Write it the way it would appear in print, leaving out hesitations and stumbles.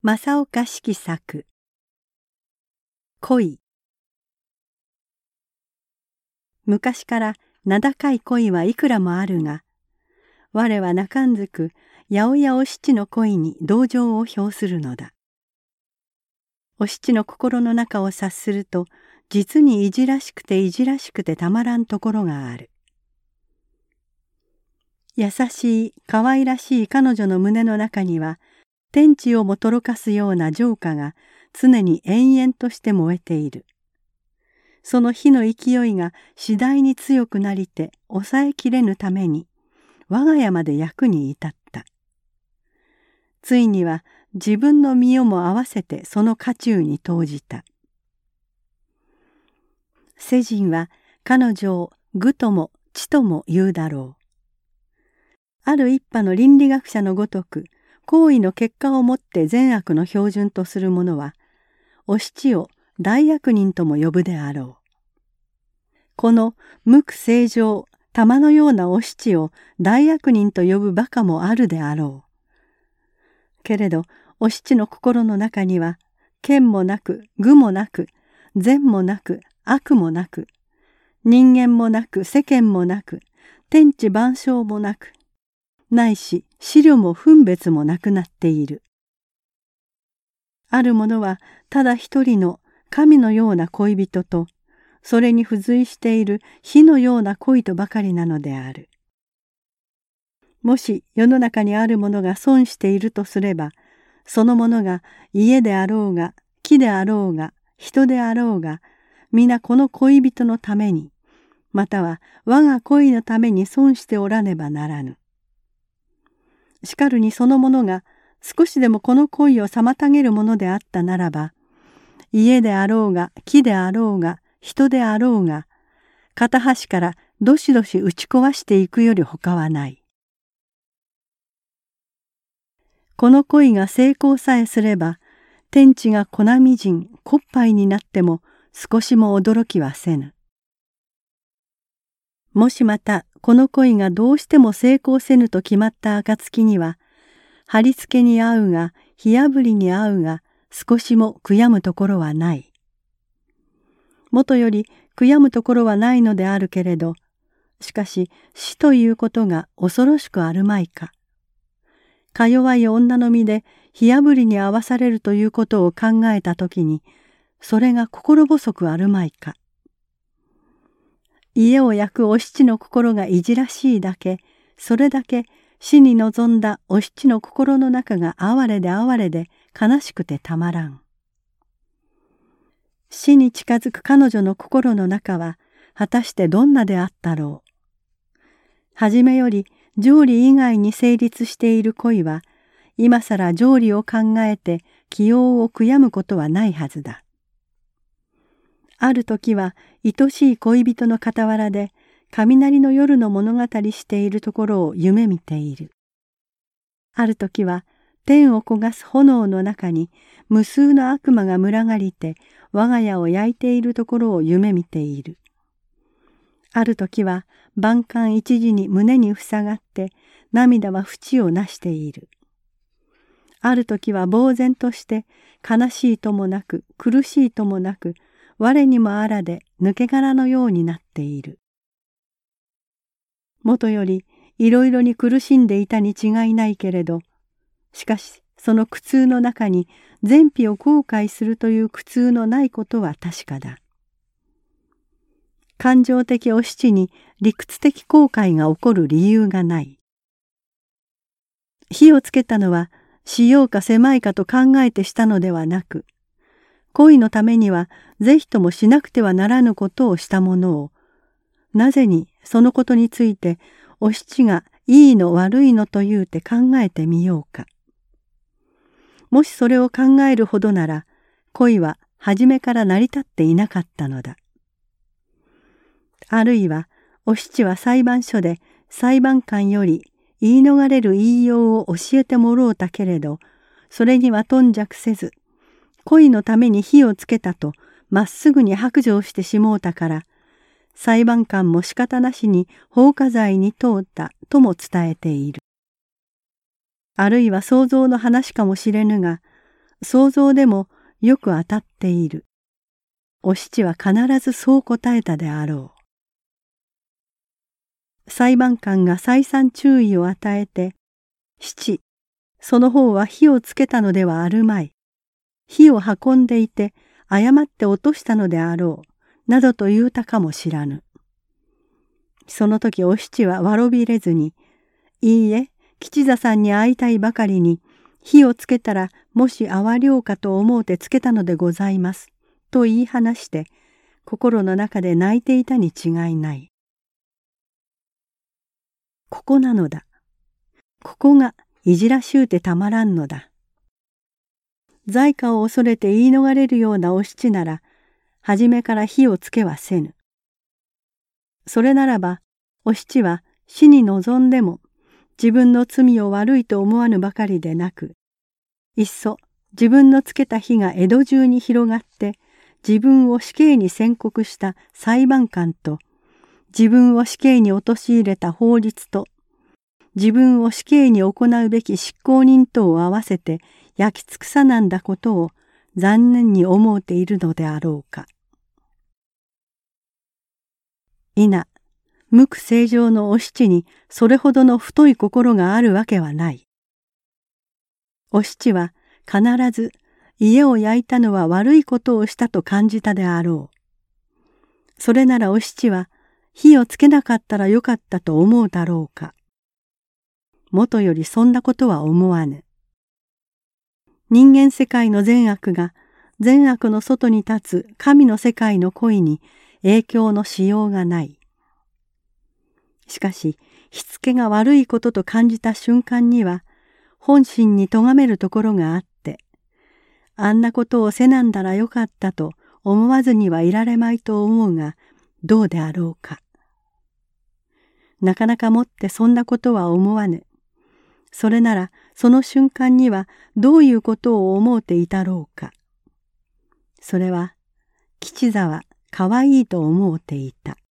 正岡子規作恋。昔から名高い恋はいくらもあるが、我はなかんずく八百屋お七の恋に同情を表するのだ。お七の心の中を察すると、実にいじらしくていじらしくてたまらんところがある。優しい可愛らしい彼女の胸の中には、天地をもとろかすような情歌が常に延々として燃えている。その火の勢いが次第に強くなりて抑えきれぬために我が家まで役に至った。ついには自分の身をも合わせてその渦中に投じた。世人は彼女を愚とも知とも言うだろう。ある一派の倫理学者のごとく、行為の結果をもって善悪の標準とする者は、お七を大悪人とも呼ぶであろう。この無垢正常、玉のようなお七を大悪人と呼ぶ馬鹿もあるであろう。けれど、お七の心の中には、剣もなく、愚もなく、善もなく、悪もなく、人間もなく、世間もなく、天地万象もなく、ないし思慮も分別もなくなっている。ある者はただ一人の神のような恋人と、それに付随している火のような恋とばかりなのである。もし世の中にあるものが損しているとすれば、そのものが家であろうが木であろうが人であろうが、皆この恋人のために、または我が恋のために損しておらねばならぬ。しかるにそのものが少しでもこの恋を妨げるものであったならば、家であろうが木であろうが人であろうが、片端からどしどし打ち壊していくよりほかはない。この恋が成功さえすれば、天地が粉みじん骨灰になっても少しも驚きはせぬ。もしまたこの恋がどうしても成功せぬと決まった暁には、貼り付けに合うが火あぶりに合うが少しも悔やむところはない。もとより悔やむところはないのであるけれど、しかし死ということが恐ろしくあるまいか。か弱い女の身で火あぶりに合わされるということを考えたときに、それが心細くあるまいか。家を焼くお七の心がいじらしいだけ、それだけ死に臨んだお七の心の中が哀れで哀れで悲しくてたまらん。死に近づく彼女の心の中は果たしてどんなであったろう。はじめより条理以外に成立している恋は、今さら条理を考えて起用を悔やむことはないはずだ。ある時は愛しい恋人の傍らで雷の夜の物語しているところを夢見ている。ある時は天を焦がす炎の中に無数の悪魔が群がりて我が家を焼いているところを夢見ている。ある時は万感一時に胸に塞がって涙は淵をなしている。ある時は呆然として悲しいともなく苦しいともなく、我にもあらで抜け殻のようになっている。もとよりいろいろに苦しんでいたに違いないけれど、しかしその苦痛の中に善否を後悔するという苦痛のないことは確かだ。感情的お七に理屈的後悔が起こる理由がない。火をつけたのはしようか狭いかと考えてしたのではなく、恋のためには是非ともしなくてはならぬことをしたものを、なぜにそのことについてお七がいいの悪いのと言うて考えてみようか。もしそれを考えるほどなら、恋は初めから成り立っていなかったのだ。あるいはお七は裁判所で裁判官より言い逃れる言いようを教えてもろうたけれど、それには頓着せず、恋のために火をつけたとまっすぐに白状してしもうたから、裁判官も仕方なしに放火罪に問うたとも伝えている。あるいは想像の話かもしれぬが、 想像でもよく当たっている。お七は必ずそう答えたであろう。裁判官が再三注意を与えて、七、その方は火をつけたのではあるまい。火を運んでいて誤って落としたのであろう、などと言うたかもしらぬ。その時お七はわろびれずに、いいえ、吉座さんに会いたいばかりに、火をつけたらもし哀りょうかと思うてつけたのでございます、と言い放して、心の中で泣いていたに違いない。ここなのだ。ここがいじらしゅうてたまらんのだ。罪過を恐れて言い逃れるようなお七なら、はじめから火をつけはせぬ。それならば、お七は死に臨んでも、自分の罪を悪いと思わぬばかりでなく、いっそ自分のつけた火が江戸中に広がって、自分を死刑に宣告した裁判官と、自分を死刑に陥れた法律と、自分を死刑に行うべき執行人とを合わせて焼き尽くさなんだことを残念に思うているのであろうか。否、無垢正常のお七にそれほどの太い心があるわけはない。お七は必ず家を焼いたのは悪いことをしたと感じたであろう。それならお七は火をつけなかったらよかったと思うだろうか。もとよりそんなことは思わぬ。人間世界の善悪が善悪の外に立つ神の世界の恋に影響のしようがない。しかし、しつけが悪いことと感じた瞬間には、本心に咎めるところがあって、あんなことをせなんだらよかったと思わずにはいられまいと思うが、どうであろうか。なかなかもってそんなことは思わぬ。それならその瞬間にはどういうことを思うていたろうか。それは吉座はかわいいと思うていた。